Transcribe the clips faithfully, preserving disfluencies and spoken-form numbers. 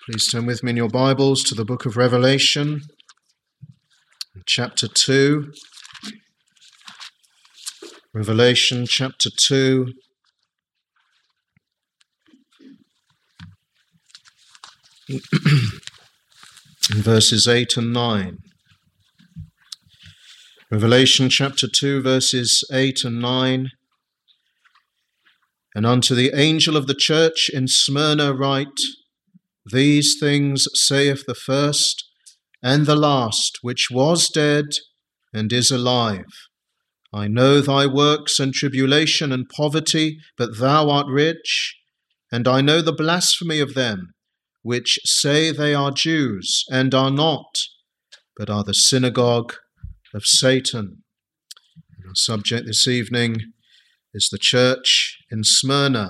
Please turn with me in your Bibles to the book of Revelation, chapter two. Revelation chapter two. In verses eight and nine. Revelation chapter two, verses eight and nine. And unto the angel of the church in Smyrna write, These things saith the first and the last, which was dead and is alive. I know thy works and tribulation and poverty, but thou art rich. And I know the blasphemy of them, which say they are Jews, and are not, but are the synagogue of Satan. And our subject this evening is the church in Smyrna.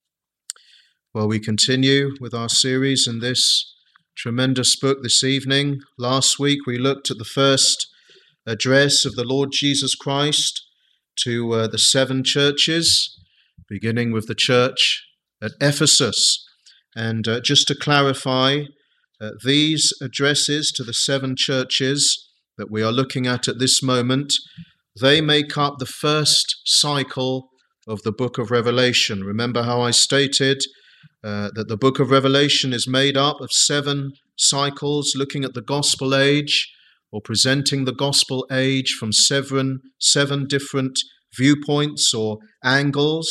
Well, we continue with our series in this tremendous book this evening. Last week we looked at the first address of the Lord Jesus Christ to uh, the seven churches, beginning with the church at Ephesus. And uh, just to clarify, uh, these addresses to the seven churches that we are looking at at this moment, they make up the first cycle of the book of Revelation. Remember how I stated Uh, that the book of Revelation is made up of seven cycles looking at the gospel age or presenting the gospel age from seven, seven different viewpoints or angles.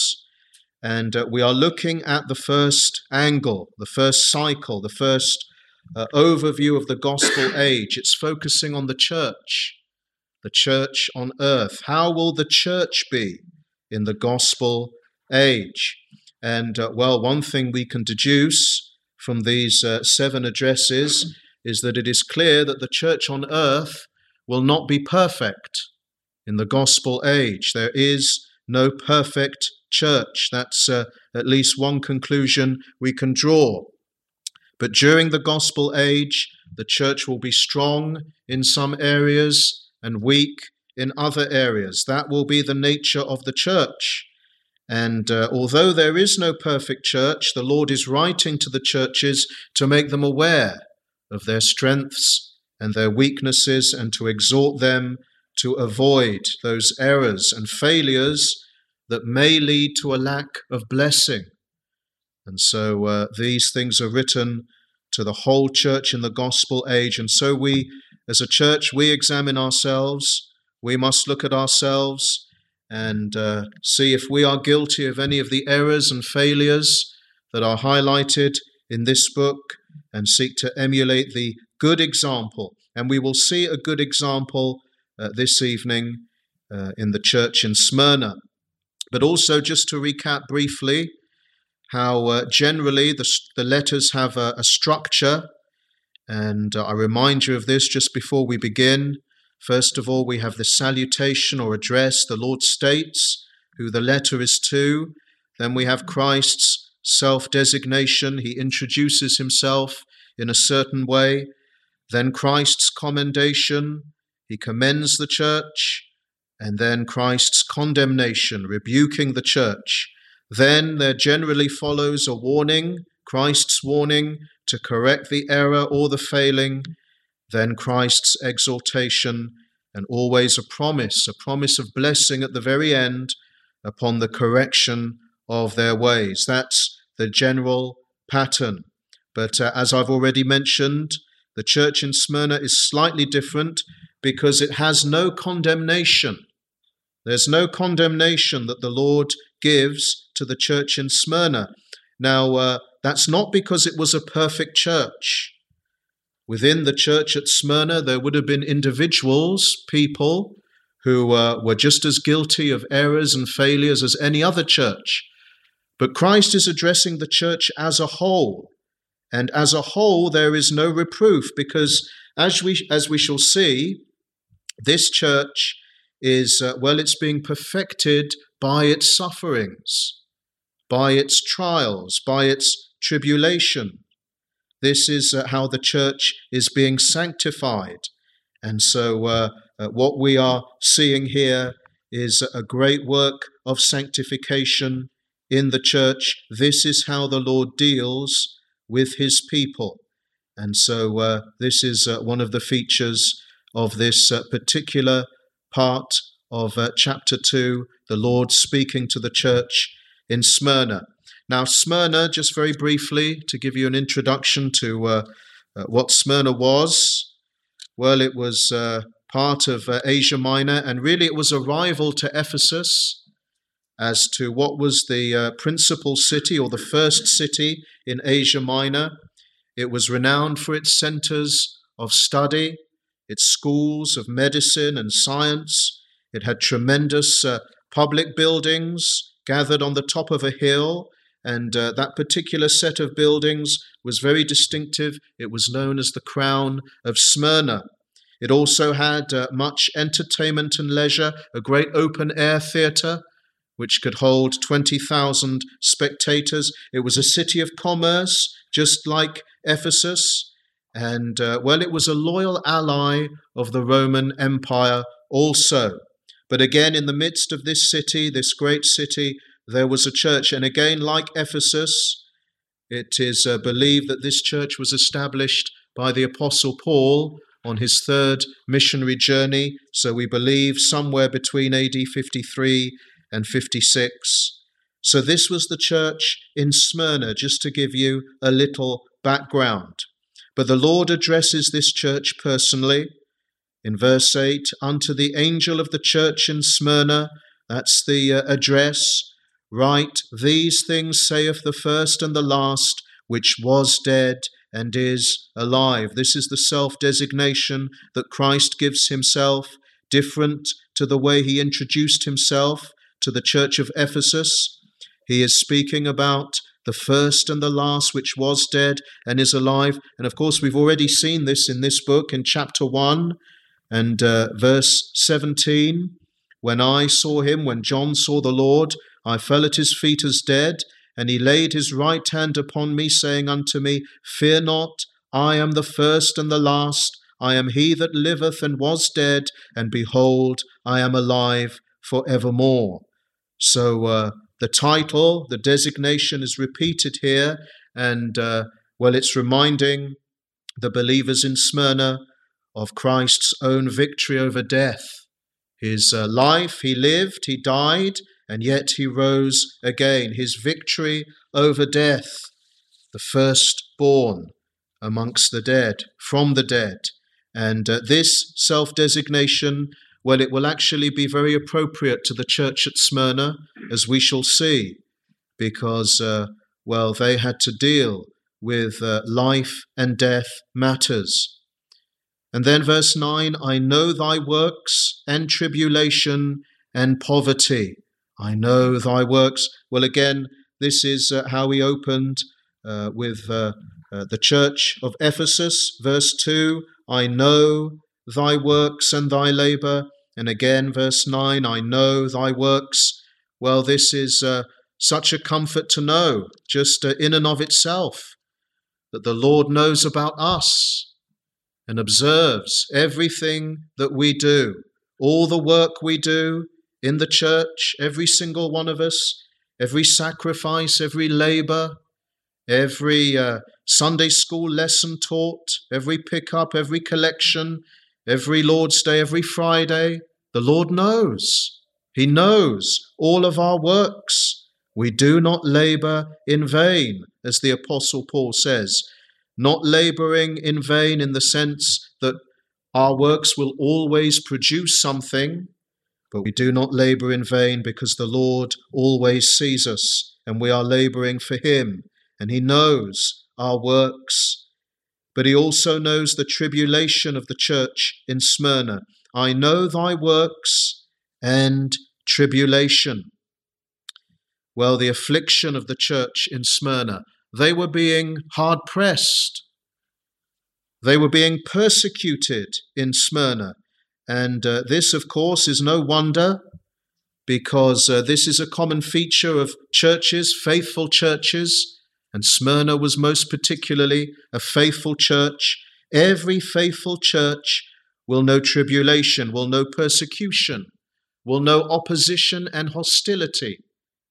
And uh, we are looking at the first angle, the first cycle, the first uh, overview of the gospel age. It's focusing on the church, the church on earth. How will the church be in the gospel age? And, uh, well, one thing we can deduce from these uh, seven addresses is that it is clear that the church on earth will not be perfect in the gospel age. There is no perfect church. That's uh, at least one conclusion we can draw. But during the gospel age, the church will be strong in some areas and weak in other areas. That will be the nature of the church. And uh, although there is no perfect church, the Lord is writing to the churches to make them aware of their strengths and their weaknesses and to exhort them to avoid those errors and failures that may lead to a lack of blessing. And so uh, these things are written to the whole church in the gospel age. And so we, as a church, we examine ourselves. We must look at ourselves and uh, see if we are guilty of any of the errors and failures that are highlighted in this book and seek to emulate the good example. And we will see a good example uh, this evening uh, in the church in Smyrna. But also just to recap briefly how uh, generally the, the letters have a, a structure. And uh, I remind you of this just before we begin. First of all, we have the salutation or address. The Lord states who the letter is to. Then we have Christ's self-designation. He introduces himself in a certain way. Then Christ's commendation. He commends the church. And then Christ's condemnation, rebuking the church. Then there generally follows a warning, Christ's warning to correct the error or the failing. Then Christ's exaltation, and always a promise, a promise of blessing at the very end upon the correction of their ways. That's the general pattern. But uh, as I've already mentioned, the church in Smyrna is slightly different because it has no condemnation. There's no condemnation that the Lord gives to the church in Smyrna. Now, uh, that's not because it was a perfect church. Within the church at Smyrna, there would have been individuals, people, who uh, were just as guilty of errors and failures as any other church. But Christ is addressing the church as a whole. And as a whole, there is no reproof, because as we, as we shall see, this church is, uh, well, it's being perfected by its sufferings, by its trials, by its tribulation. This is uh, how the church is being sanctified. And so uh, uh, what we are seeing here is a great work of sanctification in the church. This is how the Lord deals with his people. And so uh, this is uh, one of the features of this uh, particular part of uh, chapter two, the Lord speaking to the church in Smyrna. Now, Smyrna, just very briefly, to give you an introduction to uh, uh, what Smyrna was, well, it was uh, part of uh, Asia Minor, and really it was a rival to Ephesus as to what was the uh, principal city or the first city in Asia Minor. It was renowned for its centers of study, its schools of medicine and science. It had tremendous uh, public buildings gathered on the top of a hill, and uh, that particular set of buildings was very distinctive. It was known as the Crown of Smyrna. It also had uh, much entertainment and leisure, a great open-air theatre, which could hold twenty thousand spectators. It was a city of commerce, just like Ephesus, and, uh, well, it was a loyal ally of the Roman Empire also. But again, in the midst of this city, this great city, there was a church. And again, like Ephesus, it is uh, believed that this church was established by the Apostle Paul on his third missionary journey. So we believe somewhere between A D fifty-three and fifty-six. So this was the church in Smyrna, just to give you a little background. But the Lord addresses this church personally. In verse eight, unto the angel of the church in Smyrna, that's the uh, address, write, these things saith the first and the last, which was dead and is alive. This is the self-designation that Christ gives himself, different to the way he introduced himself to the church of Ephesus. He is speaking about the first and the last, which was dead and is alive. And of course, we've already seen this in this book in chapter one and uh, verse seventeen. When I saw him, when John saw the Lord, I fell at his feet as dead, and he laid his right hand upon me, saying unto me, fear not, I am the first and the last. I am he that liveth and was dead, and behold, I am alive for evermore. So uh, the title, the designation is repeated here, and uh, well, it's reminding the believers in Smyrna of Christ's own victory over death. His uh, life, he lived, he died, and yet he rose again. His victory over death, the firstborn amongst the dead, from the dead. And uh, this self-designation, well, it will actually be very appropriate to the church at Smyrna, as we shall see, because, uh, well, they had to deal with uh, life and death matters. And then verse nine, I know thy works and tribulation and poverty. I know thy works. Well, again, this is uh, how he opened uh, with uh, uh, the church of Ephesus. Verse two, I know thy works and thy labor. And again, verse nine, I know thy works. Well, this is uh, such a comfort to know, just uh, in and of itself, that the Lord knows about us and observes everything that we do, all the work we do in the church, every single one of us, every sacrifice, every labor, every uh, Sunday school lesson taught, every pickup, every collection, every Lord's Day, every Friday. The Lord knows. He knows all of our works. We do not labor in vain, as the Apostle Paul says, not laboring in vain in the sense that our works will always produce something, but we do not labor in vain because the Lord always sees us and we are laboring for him, and he knows our works. But he also knows the tribulation of the church in Smyrna. I know thy works and tribulation. Well, the affliction of the church in Smyrna, they were being hard-pressed. They were being persecuted in Smyrna. And uh, this, of course, is no wonder, because uh, this is a common feature of churches, faithful churches, and Smyrna was most particularly a faithful church. Every faithful church will know tribulation, will know persecution, will know opposition and hostility.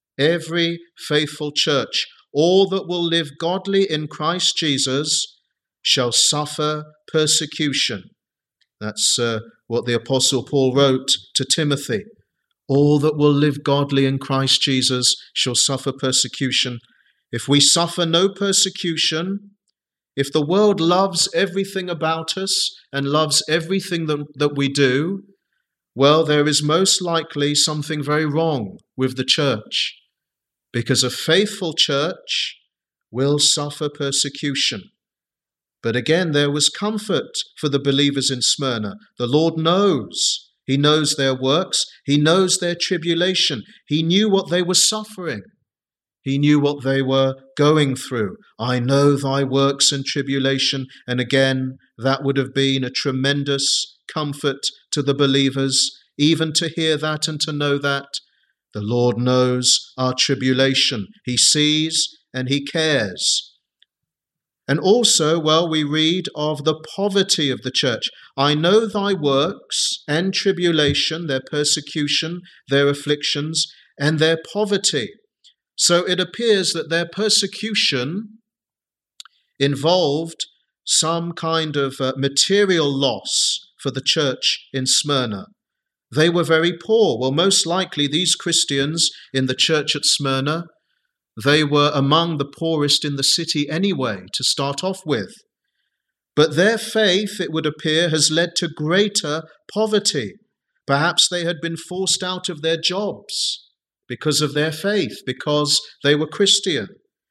Every faithful church, all that will live godly in Christ Jesus, shall suffer persecution. That's uh, what the Apostle Paul wrote to Timothy. All that will live godly in Christ Jesus shall suffer persecution. If we suffer no persecution, if the world loves everything about us and loves everything that, that we do, well, there is most likely something very wrong with the church, because a faithful church will suffer persecution. But again, there was comfort for the believers in Smyrna. The Lord knows. He knows their works. He knows their tribulation. He knew what they were suffering. He knew what they were going through. I know thy works and tribulation. And again, that would have been a tremendous comfort to the believers, even to hear that and to know that. The Lord knows our tribulation. He sees and he cares. And also, well, we read of the poverty of the church. I know thy works and tribulation, their persecution, their afflictions, and their poverty. So it appears that their persecution involved some kind of uh, material loss for the church in Smyrna. They were very poor. Well, most likely these Christians in the church at Smyrna, they were among the poorest in the city anyway, to start off with. But their faith, it would appear, has led to greater poverty. Perhaps they had been forced out of their jobs because of their faith, because they were Christian.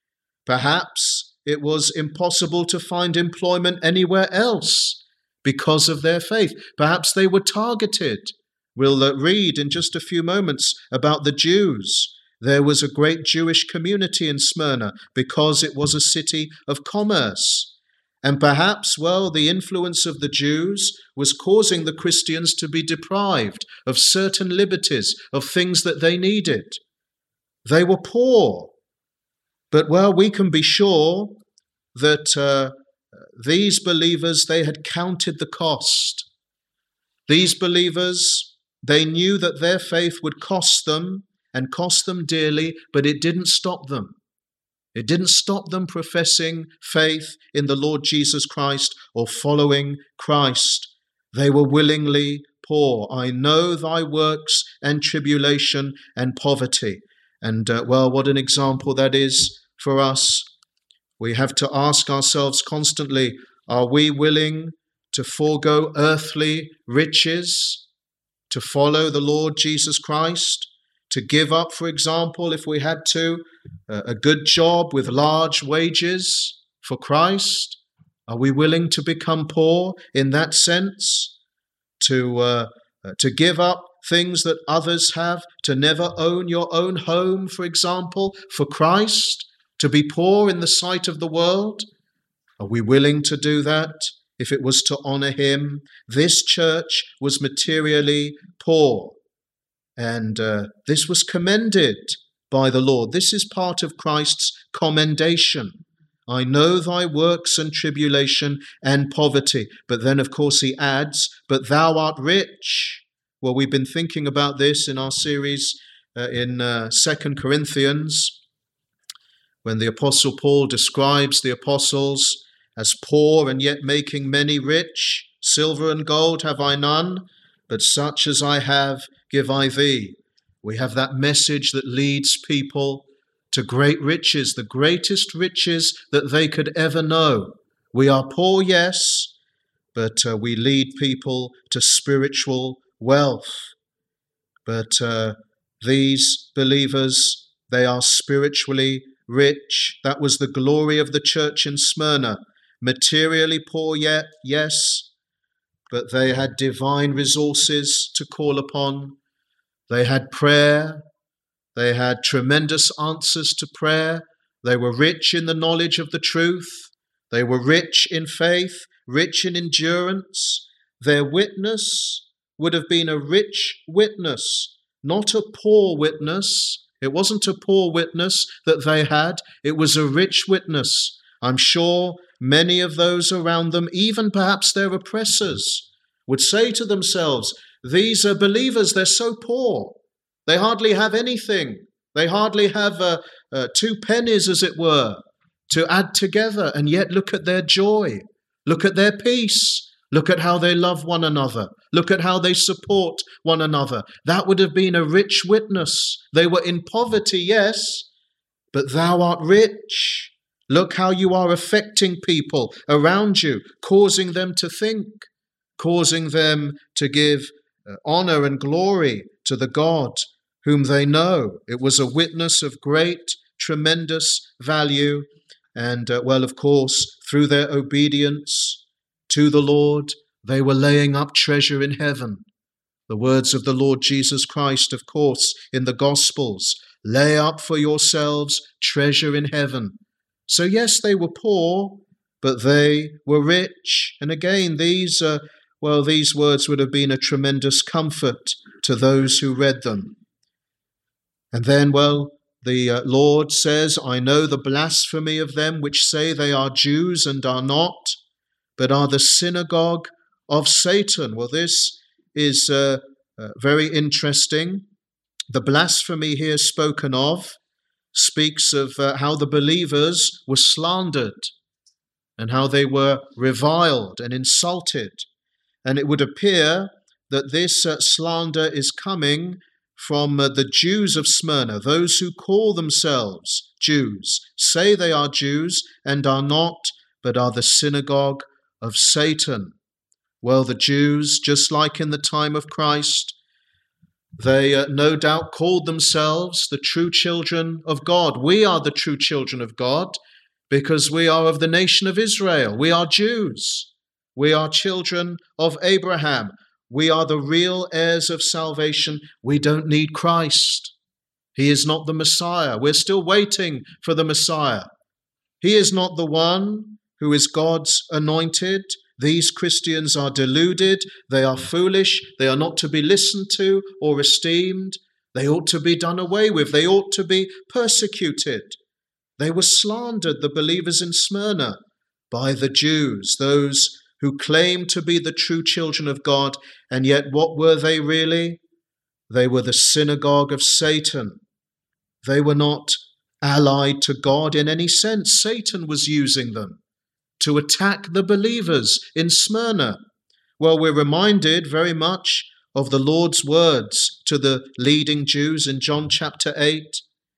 Perhaps it was impossible to find employment anywhere else because of their faith. Perhaps they were targeted. We'll uh, read in just a few moments about the Jews. There was a great Jewish community in Smyrna because it was a city of commerce. And perhaps, well, the influence of the Jews was causing the Christians to be deprived of certain liberties, of things that they needed. They were poor. But, well, we can be sure that uh, these believers, they had counted the cost. These believers, they knew that their faith would cost them and cost them dearly, but it didn't stop them. It didn't stop them professing faith in the Lord Jesus Christ or following Christ. They were willingly poor. I know thy works and tribulation and poverty. And, uh, well, what an example that is for us. We have to ask ourselves constantly, are we willing to forego earthly riches to follow the Lord Jesus Christ? To give up, for example, if we had to, a good job with large wages for Christ? Are we willing to become poor in that sense? To, uh, to give up things that others have? To never own your own home, for example, for Christ? To be poor in the sight of the world? Are we willing to do that if it was to honor him? This church was materially poor. And uh, this was commended by the Lord. This is part of Christ's commendation. I know thy works and tribulation and poverty. But then, of course, he adds, but thou art rich. Well, we've been thinking about this in our series uh, in uh, Second Corinthians, when the Apostle Paul describes the apostles as poor and yet making many rich. Silver and gold have I none, but such as I have give I thee. We have that message that leads people to great riches, the greatest riches that they could ever know. We are poor, yes, but uh, we lead people to spiritual wealth. But uh, these believers, they are spiritually rich. That was the glory of the church in Smyrna. Materially poor yet, yes, but they had divine resources to call upon. They had prayer. They had tremendous answers to prayer. They were rich in the knowledge of the truth. They were rich in faith, rich in endurance. Their witness would have been a rich witness, not a poor witness. It wasn't a poor witness that they had. It was a rich witness. I'm sure many of those around them, even perhaps their oppressors, would say to themselves, these are believers, they're so poor. They hardly have anything. They hardly have uh, uh, two pennies, as it were, to add together. And yet look at their joy. Look at their peace. Look at how they love one another. Look at how they support one another. That would have been a rich witness. They were in poverty, yes, but thou art rich. Look how you are affecting people around you, causing them to think, causing them to give honor and glory to the God whom they know. It was a witness of great, tremendous value. And, uh, well, of course, through their obedience to the Lord, they were laying up treasure in heaven. The words of the Lord Jesus Christ, of course, in the Gospels, lay up for yourselves treasure in heaven. So yes, they were poor, but they were rich. And again, these, uh, well, these words would have been a tremendous comfort to those who read them. And then, well, the uh, Lord says, I know the blasphemy of them which say they are Jews and are not, but are the synagogue of Satan. Well, this is uh, uh, very interesting. The blasphemy here spoken of speaks of uh, how the believers were slandered and how they were reviled and insulted. And it would appear that this uh, slander is coming from uh, the Jews of Smyrna, those who call themselves Jews, say they are Jews and are not, but are the synagogue of Satan. Well, the Jews, just like in the time of Christ, they uh, no doubt called themselves the true children of God. We are the true children of God because we are of the nation of Israel. We are Jews. We are children of Abraham. We are the real heirs of salvation. We don't need Christ. He is not the Messiah. We're still waiting for the Messiah. He is not the one who is God's anointed. These Christians are deluded. They are foolish. They are not to be listened to or esteemed. They ought to be done away with. They ought to be persecuted. They were slandered, the believers in Smyrna, by the Jews, those who claim to be the true children of God, and yet what were they really? They were the synagogue of Satan. They were not allied to God in any sense. Satan was using them to attack the believers in Smyrna. Well, we're reminded very much of the Lord's words to the leading Jews in John chapter eight.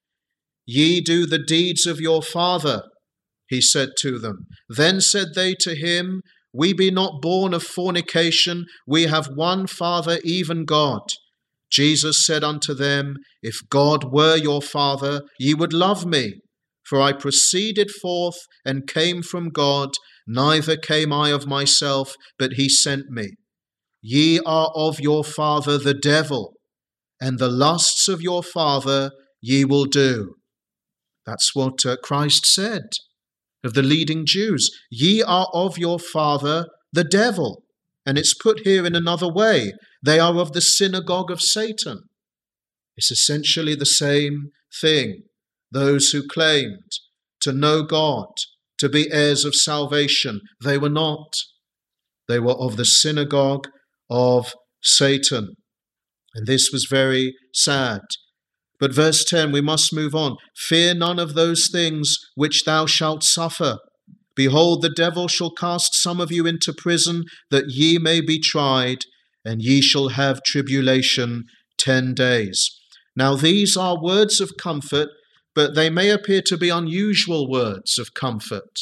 Ye do the deeds of your father, he said to them. Then said they to him, we be not born of fornication, we have one Father, even God. Jesus said unto them, if God were your Father, ye would love me, for I proceeded forth and came from God, neither came I of myself, but he sent me. Ye are of your father the devil, and the lusts of your father ye will do. That's what uh, Christ said of the leading Jews. Ye are of your father the devil. And it's put here in another way. They are of the synagogue of Satan. It's essentially the same thing. Those who claimed to know God, to be heirs of salvation, they were not. They were of the synagogue of Satan. And this was very sad. But verse ten, we must move on. Fear none of those things which thou shalt suffer. Behold, the devil shall cast some of you into prison, that ye may be tried, and ye shall have tribulation ten days. Now these are words of comfort, but they may appear to be unusual words of comfort.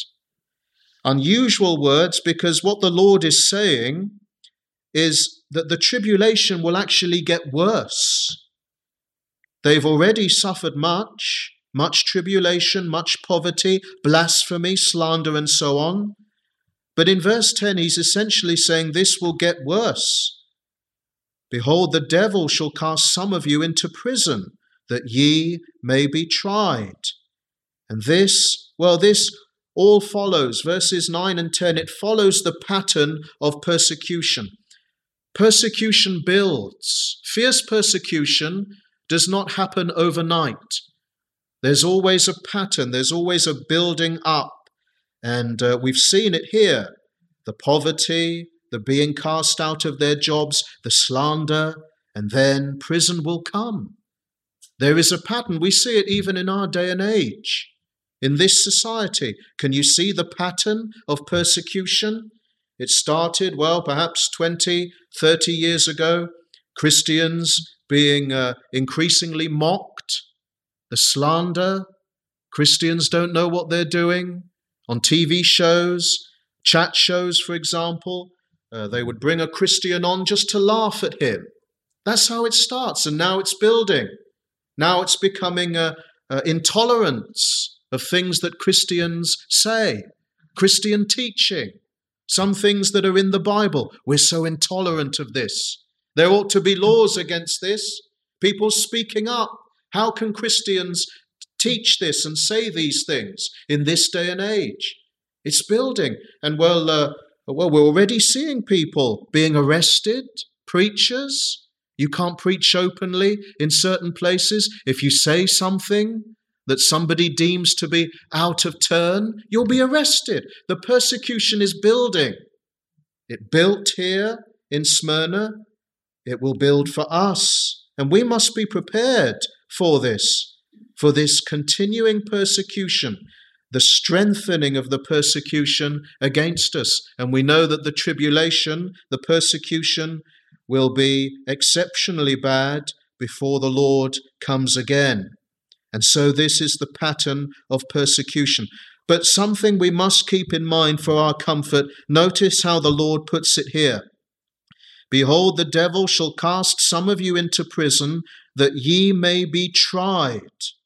Unusual words because what the Lord is saying is that the tribulation will actually get worse. They've already suffered much, much tribulation, much poverty, blasphemy, slander, and so on. But in verse ten, he's essentially saying this will get worse. Behold, the devil shall cast some of you into prison, that ye may be tried. And this, well, this all follows, verses nine and ten, it follows the pattern of persecution. Persecution builds. Fierce persecution does not happen overnight. There's always a pattern, there's always a building up. And uh, we've seen it here. The poverty, the being cast out of their jobs, the slander, and then prison will come. There is a pattern. We see it even in our day and age. In this society, can you see the pattern of persecution? It started, well, perhaps twenty, thirty years ago, Christians being uh, increasingly mocked, the slander. Christians don't know what they're doing. On T V shows, chat shows, for example, uh, they would bring a Christian on just to laugh at him. That's how it starts, and now it's building. Now it's becoming a, a intolerance of things that Christians say, Christian teaching, some things that are in the Bible. We're so intolerant of this. There ought to be laws against this. People speaking up. How can Christians teach this and say these things in this day and age? It's building. And well, uh, well, we're already seeing people being arrested, preachers. You can't preach openly in certain places. If you say something that somebody deems to be out of turn, you'll be arrested. The persecution is building. It built here in Smyrna. It will build for us. And we must be prepared for this, for this continuing persecution, the strengthening of the persecution against us. And we know that the tribulation, the persecution, will be exceptionally bad before the Lord comes again. And so this is the pattern of persecution. But something we must keep in mind for our comfort. Notice how the Lord puts it here. Behold, the devil shall cast some of you into prison, that ye may be tried.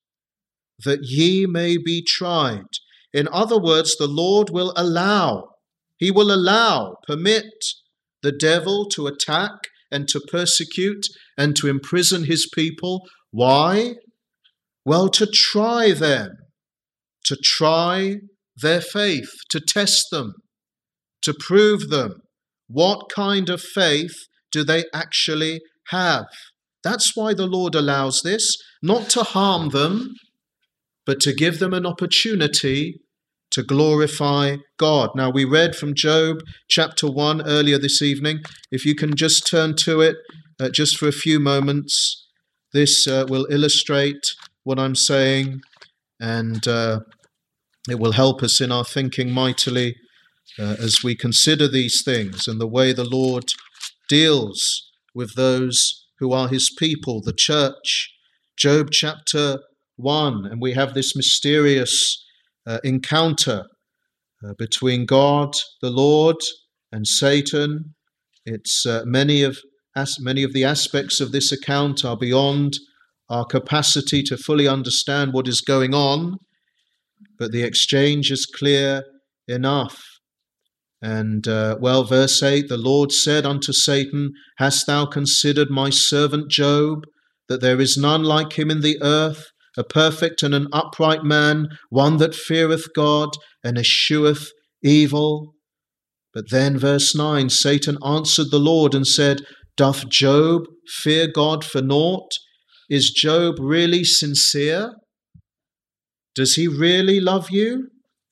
That ye may be tried. In other words, the Lord will allow, he will allow, permit the devil to attack and to persecute and to imprison his people. Why? Well, to try them, to try their faith, to test them, to prove them. What kind of faith do they actually have? That's why the Lord allows this, not to harm them, but to give them an opportunity to glorify God. Now, we read from Job chapter one earlier this evening. If you can just turn to it uh, just for a few moments, this uh, will illustrate what I'm saying, and uh, it will help us in our thinking mightily uh, as we consider these things and the way the Lord deals with those who are his people, the church. Job chapter one, and we have this mysterious Uh, encounter uh, between God, the Lord, and Satan. It's uh, many of as many of the aspects of this account are beyond our capacity to fully understand what is going on, but the exchange is clear enough. And uh, well, verse eight, the Lord said unto Satan, Hast thou considered my servant Job, that there is none like him in the earth, a perfect and an upright man, one that feareth God and escheweth evil? But then, verse nine, Satan answered the Lord and said, Doth Job fear God for naught? Is Job really sincere? Does he really love you?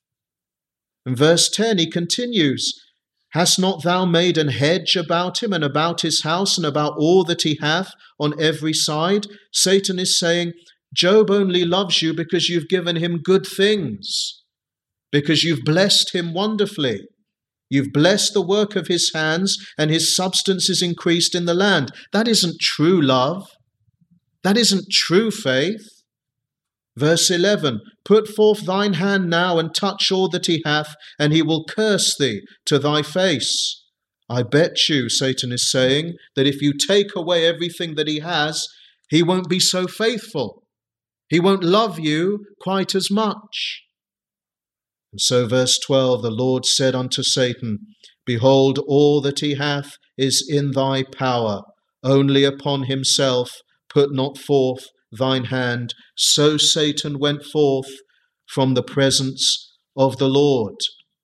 In verse ten, he continues, Hast not thou made an hedge about him and about his house and about all that he hath on every side? Satan is saying, Job only loves you because you've given him good things, because you've blessed him wonderfully. You've blessed the work of his hands, and his substance is increased in the land. That isn't true love. That isn't true faith. Verse eleven, Put forth thine hand now and touch all that he hath, and he will curse thee to thy face. I bet you, Satan is saying, that if you take away everything that he has, he won't be so faithful. He won't love you quite as much. And so verse twelve, the Lord said unto Satan, Behold, all that he hath is in thy power. Only upon himself put not forth thine hand. So Satan went forth from the presence of the Lord.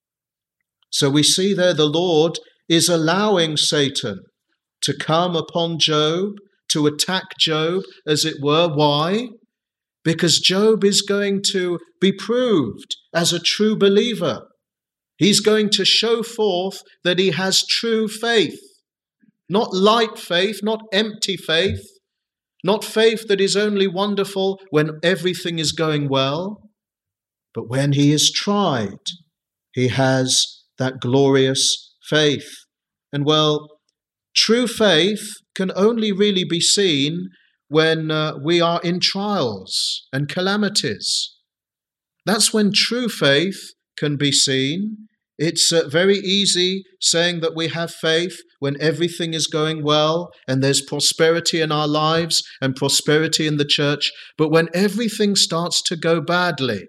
So we see there the Lord is allowing Satan to come upon Job, to attack Job, as it were. Why? Because Job is going to be proved as a true believer. He's going to show forth that he has true faith, not light faith, not empty faith, not faith that is only wonderful when everything is going well, but when he is tried, he has that glorious faith. And well, true faith can only really be seen when uh, we are in trials and calamities. That's when true faith can be seen. It's uh, very easy saying that we have faith when everything is going well and there's prosperity in our lives and prosperity in the church. But when everything starts to go badly,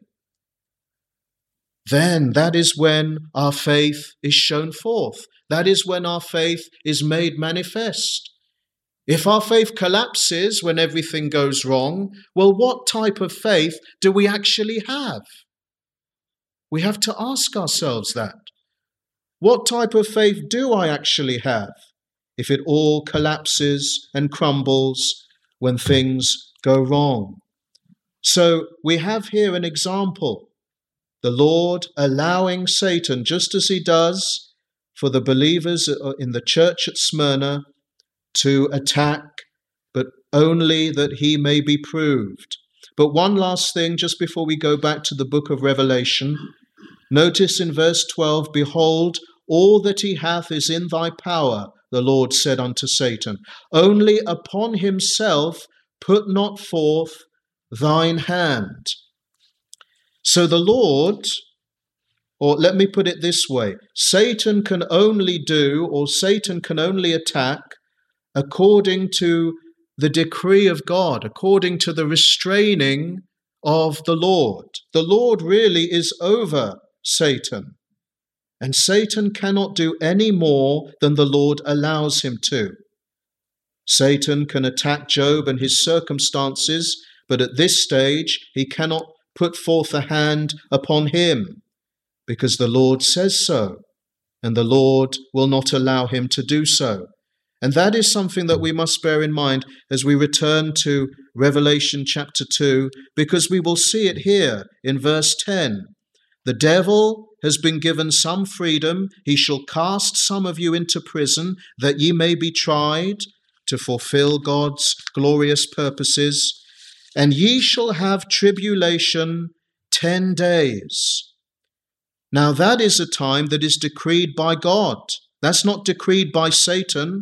then that is when our faith is shown forth. That is when our faith is made manifest. If our faith collapses when everything goes wrong, well, what type of faith do we actually have? We have to ask ourselves that. What type of faith do I actually have if it all collapses and crumbles when things go wrong? So we have here an example. The Lord allowing Satan, just as he does for the believers in the church at Smyrna, to attack, but only that he may be proved. But one last thing, just before we go back to the book of Revelation, notice in verse twelve, "Behold, all that he hath is in thy power, the Lord said unto Satan. Only upon himself put not forth thine hand." So the Lord, or let me put it this way, Satan can only do, or Satan can only attack according to the decree of God, according to the restraining of the Lord. The Lord really is over Satan, and Satan cannot do any more than the Lord allows him to. Satan can attack Job and his circumstances, but at this stage he cannot put forth a hand upon him, because the Lord says so, and the Lord will not allow him to do so. And that is something that we must bear in mind as we return to Revelation chapter two, because we will see it here in verse ten. The devil has been given some freedom. He shall cast some of you into prison, that ye may be tried to fulfill God's glorious purposes. And ye shall have tribulation ten days. Now that is a time that is decreed by God. That's not decreed by Satan.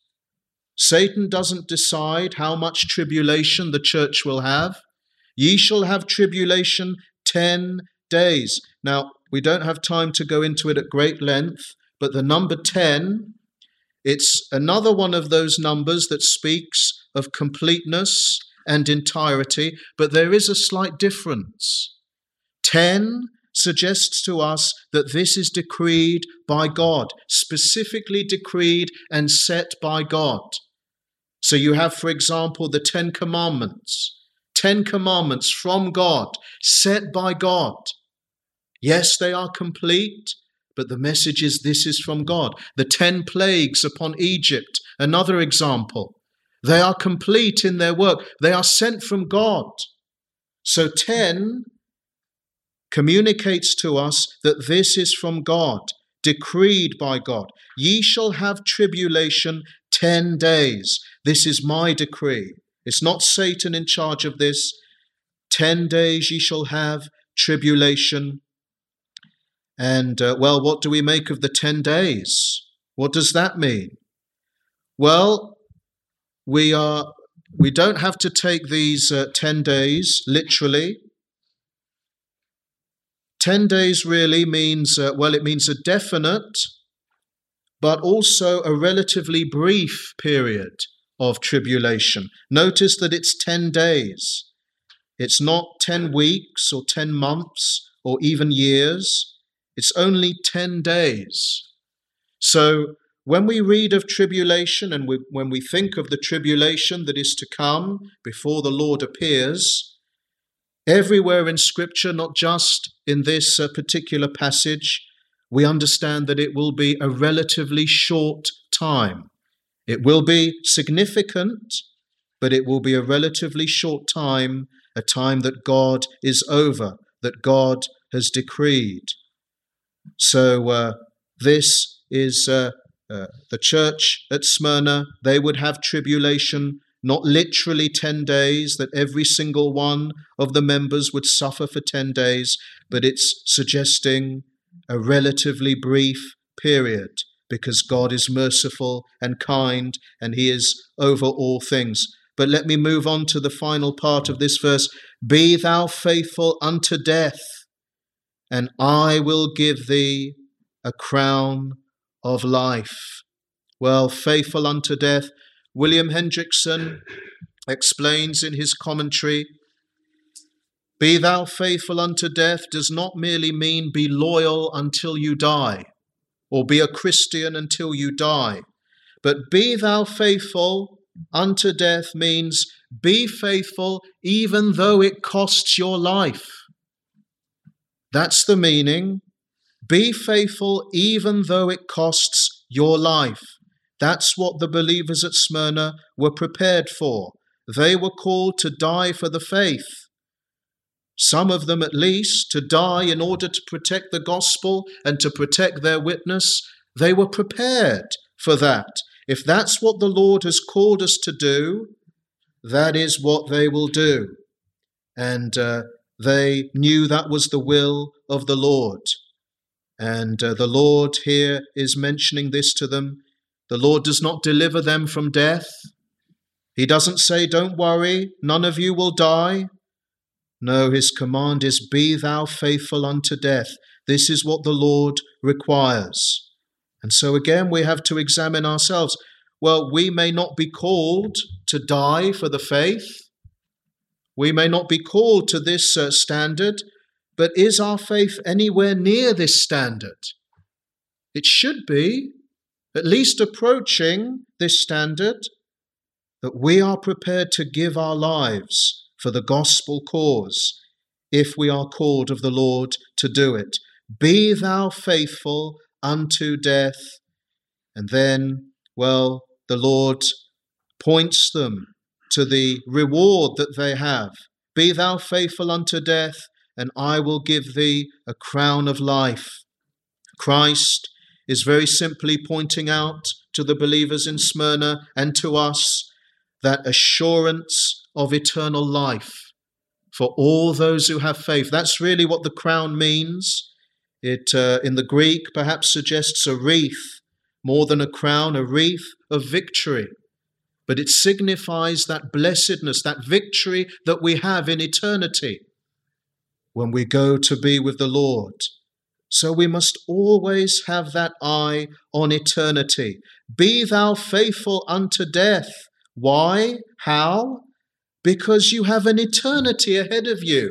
Satan doesn't decide how much tribulation the church will have. Ye shall have tribulation ten days. Now, we don't have time to go into it at great length, but the number ten, it's another one of those numbers that speaks of completeness and entirety, but there is a slight difference. ten suggests to us that this is decreed by God, specifically decreed and set by God. So you have, for example, the Ten Commandments. Ten Commandments from God, set by God. Yes, they are complete, but the message is this is from God. The ten plagues upon Egypt, another example. They are complete in their work. They are sent from God. So ten communicates to us that this is from God, decreed by God. Ye shall have tribulation ten days. This is my decree. It's not Satan in charge of this. Ten days ye shall have tribulation. And, uh, well, what do we make of the ten days? What does that mean? Well, we are we don't have to take these uh, ten days literally. Ten days really means, uh, well, it means a definite, but also a relatively brief period of tribulation. Notice that it's ten days. It's not ten weeks or ten months or even years. It's only ten days. So when we read of tribulation and we, when we think of the tribulation that is to come before the Lord appears, everywhere in Scripture, not just in this uh, particular passage, we understand that it will be a relatively short time. It will be significant, but it will be a relatively short time, a time that God is over, that God has decreed. So uh, this is uh, uh, the church at Smyrna. They would have tribulation, not literally ten days, that every single one of the members would suffer for ten days, but it's suggesting a relatively brief period because God is merciful and kind and he is over all things. But let me move on to the final part of this verse. Be thou faithful unto death, and I will give thee a crown of life. Well, faithful unto death. William Hendrickson explains in his commentary, be thou faithful unto death does not merely mean be loyal until you die, or be a Christian until you die. But be thou faithful unto death means be faithful even though it costs your life. That's the meaning. Be faithful even though it costs your life. That's what the believers at Smyrna were prepared for. They were called to die for the faith. Some of them at least, to die in order to protect the gospel and to protect their witness. They were prepared for that. If that's what the Lord has called us to do, that is what they will do. And uh, they knew that was the will of the Lord. And uh, the Lord here is mentioning this to them. The Lord does not deliver them from death. He doesn't say, don't worry, none of you will die. No, his command is, be thou faithful unto death. This is what the Lord requires. And so again, we have to examine ourselves. Well, we may not be called to die for the faith. We may not be called to this uh, standard, but is our faith anywhere near this standard? It should be, at least approaching this standard, that we are prepared to give our lives for the gospel cause, if we are called of the Lord to do it. Be thou faithful unto death. And then, well, the Lord points them to the reward that they have. Be thou faithful unto death, and I will give thee a crown of life. Christ is very simply pointing out to the believers in Smyrna and to us that assurance of eternal life for all those who have faith. That's really what the crown means. It, uh, in the Greek, perhaps suggests a wreath, more than a crown, a wreath of victory. But it signifies that blessedness, that victory that we have in eternity when we go to be with the Lord. So we must always have that eye on eternity. Be thou faithful unto death. Why? How? Because you have an eternity ahead of you.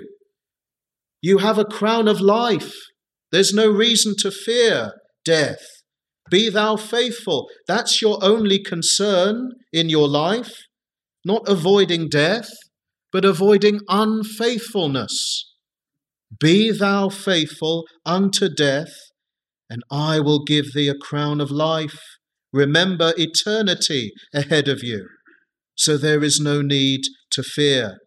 You have a crown of life. There's no reason to fear death. Be thou faithful. That's your only concern in your life. Not avoiding death, but avoiding unfaithfulness. Be thou faithful unto death, and I will give thee a crown of life. Remember eternity ahead of you. So there is no need to fear.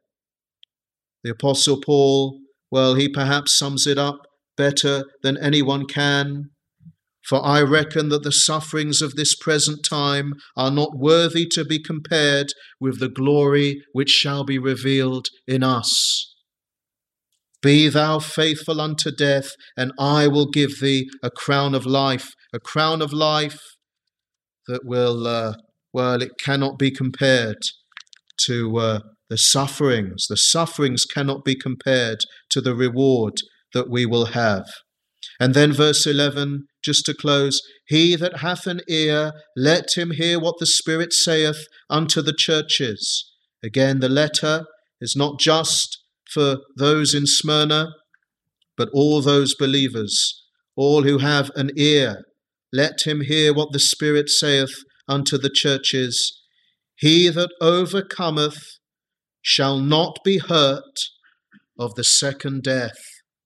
The Apostle Paul, well, he perhaps sums it up better than anyone can. For I reckon that the sufferings of this present time are not worthy to be compared with the glory which shall be revealed in us. Be thou faithful unto death, and I will give thee a crown of life, a crown of life that will, uh, well, it cannot be compared to uh, the sufferings. The sufferings cannot be compared to the reward that we will have. And then verse eleven, just to close, he that hath an ear, let him hear what the Spirit saith unto the churches. Again, the letter is not just for those in Smyrna, but all those believers, all who have an ear, let him hear what the Spirit saith unto the churches. He that overcometh shall not be hurt of the second death.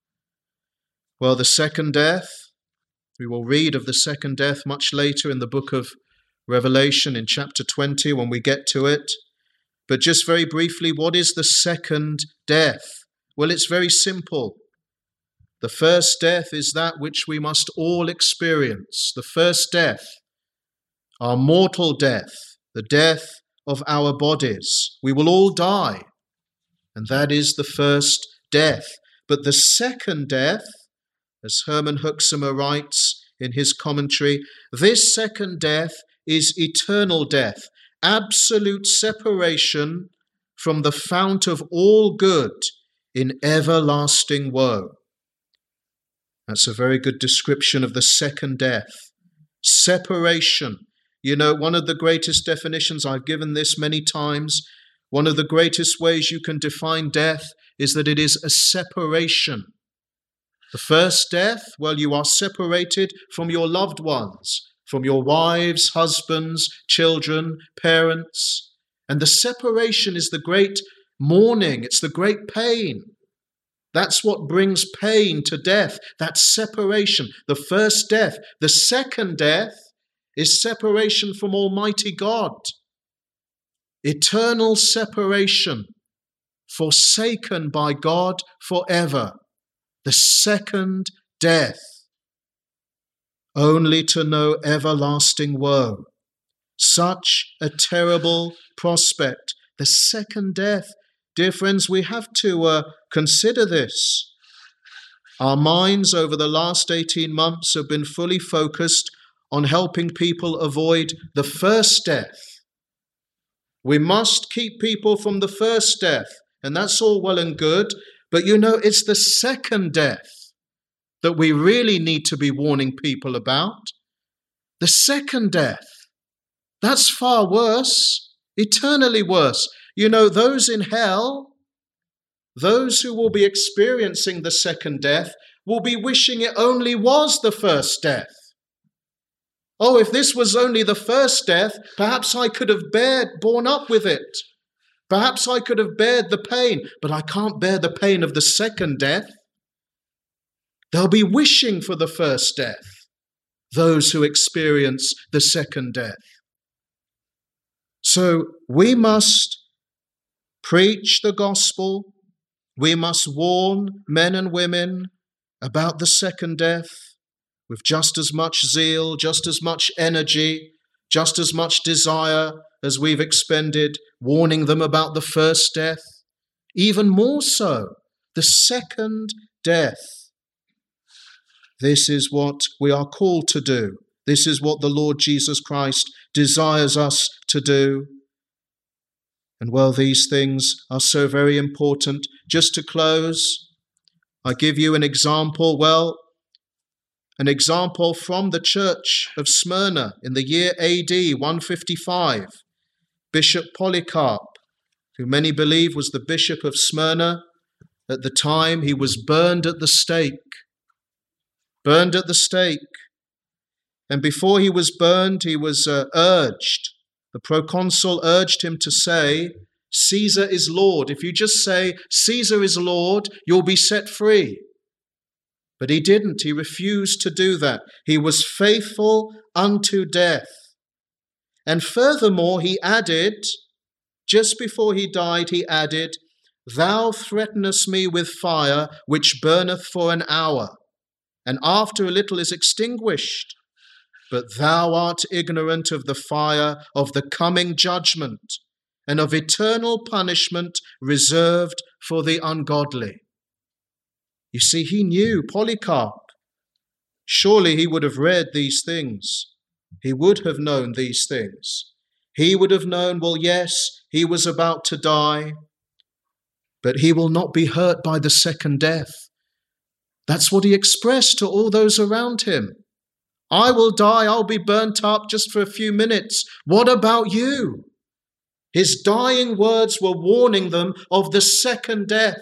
Well, the second death, we will read of the second death much later in the book of Revelation in chapter twenty when we get to it. But just very briefly, what is the second death? Well, it's very simple. The first death is that which we must all experience. The first death, our mortal death, the death of our bodies. We will all die, and that is the first death. But the second death, as Herman Huxamer writes in his commentary, this second death is eternal death, absolute separation from the fount of all good in everlasting woe. That's a very good description of the second death. Separation. You know, one of the greatest definitions, I've given this many times, one of the greatest ways you can define death is that it is a separation. The first death, well, you are separated from your loved ones, from your wives, husbands, children, parents. And the separation is the great mourning, it's the great pain. That's what brings pain to death, that separation. The first death. The second death is separation from Almighty God. Eternal separation, forsaken by God forever. The second death, only to know everlasting woe. Such a terrible prospect. The second death. Dear friends, we have to uh, consider this. Our minds over the last eighteen months have been fully focused on helping people avoid the first death. We must keep people from the first death, and that's all well and good, but you know, it's the second death that we really need to be warning people about. The second death. That's far worse, eternally worse. You know, those in hell, those who will be experiencing the second death, will be wishing it only was the first death. Oh, if this was only the first death, perhaps I could have bared, borne up with it. Perhaps I could have bared the pain, but I can't bear the pain of the second death. They'll be wishing for the first death, those who experience the second death. So we must preach the gospel. We must warn men and women about the second death with just as much zeal, just as much energy, just as much desire as we've expended warning them about the first death. Even more so, the second death. This is what we are called to do. This is what the Lord Jesus Christ desires us to do. And well, these things are so very important. Just to close, I give you an example. Well, an example from the church of Smyrna in the year A D one fifty-five. Bishop Polycarp, who many believe was the bishop of Smyrna, at the time he was burned at the stake. Burned at the stake. And before he was burned, he was uh, urged. The proconsul urged him to say, Caesar is Lord. If you just say, Caesar is Lord, you'll be set free. But he didn't. He refused to do that. He was faithful unto death. And furthermore, he added, just before he died, he added, Thou threatenest me with fire, which burneth for an hour, and after a little is extinguished. But thou art ignorant of the fire of the coming judgment and of eternal punishment reserved for the ungodly. You see, he knew, Polycarp. Surely he would have read these things. He would have known these things. He would have known, well, yes, he was about to die, but he will not be hurt by the second death. That's what he expressed to all those around him. I will die, I'll be burnt up just for a few minutes. What about you? His dying words were warning them of the second death.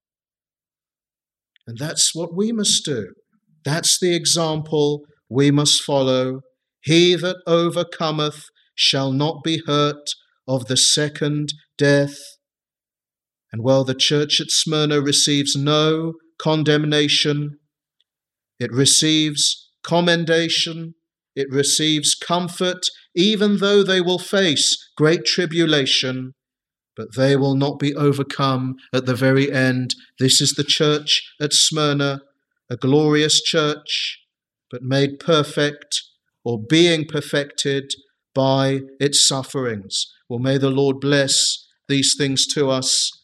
And that's what we must do. That's the example we must follow. He that overcometh shall not be hurt of the second death. And while the church at Smyrna receives no condemnation, it receives commendation, it receives comfort, even though they will face great tribulation, but they will not be overcome at the very end. This is the church at Smyrna, a glorious church, but made perfect or being perfected by its sufferings. Well, may the Lord bless these things to us